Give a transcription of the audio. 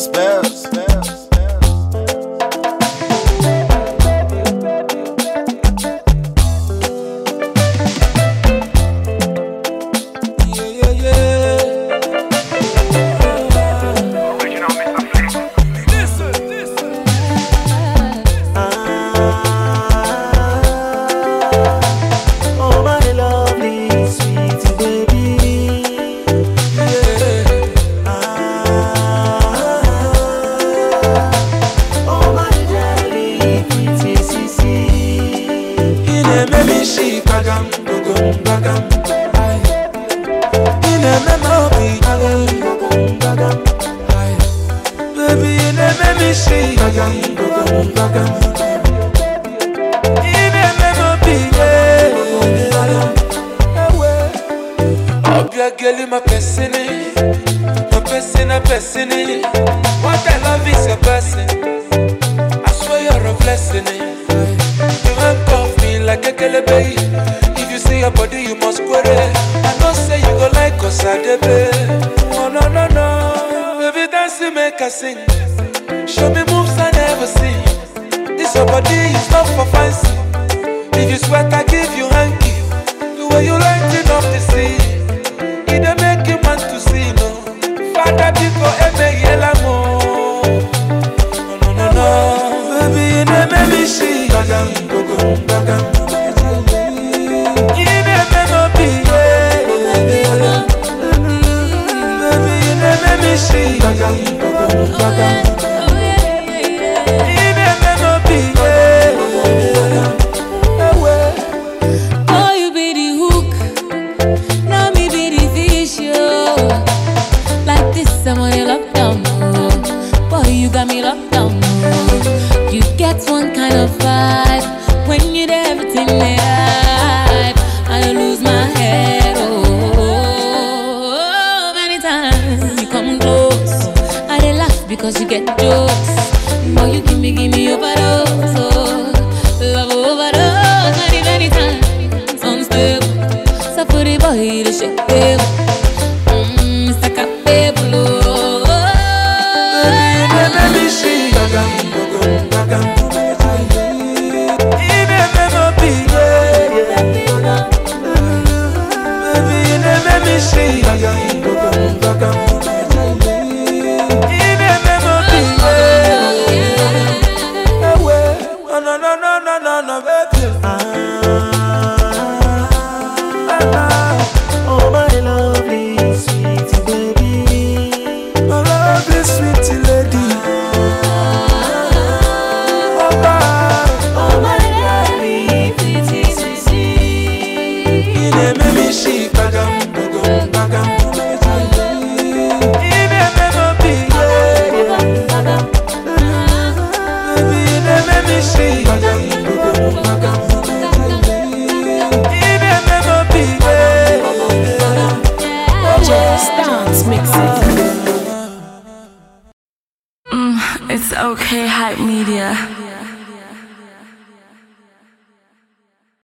spells. What I love is a blessing. I swear you're a blessing. You handcuff me like a kelebe. If you see your body, you must query. I know say you go like us at the bed. Oh no no no, baby dance to make us sing. Show me moves I never seen. This your body is not for fancy. If you sweat, I give you hanky. The way you lighten up the sea, it don't make you want to see no. Father, people, yela mo. No no no, baby, you never me see. Bagam, bagam, bagam. You never no be. Baby, you never me see. Bagam, bagam, bagam. You never no be. Oh, you be the hook, now me be the fish, yo. Like this, I'm on your lockdown, oh. Boy, you got me locked down, oh. You get one kind of vibe when you do everything right. I lose my head, oh. Many times you come close, I dey laugh because you get jokes. Boy, you give me overdose, oh. Love overdose, many times, unstable. So for the boy, the shit table. Mr. Capable, oh. Baby, you never me see. Bagam, bagam, bagam. You never no be. Baby, you never me see. Bagam, bagam, bagam. You never no be. Oh no no no no no no, baby. Oh my lovely, sweetie baby. My lovely sweetie lady. Oh my lovely, pretty, sweet. You never me see. Bagam, bagam, bagam. You never no be. Baby, you never me see. Bagam, bagam, bagam. You never no be. Just dance mixing. It's okay, Hype Media.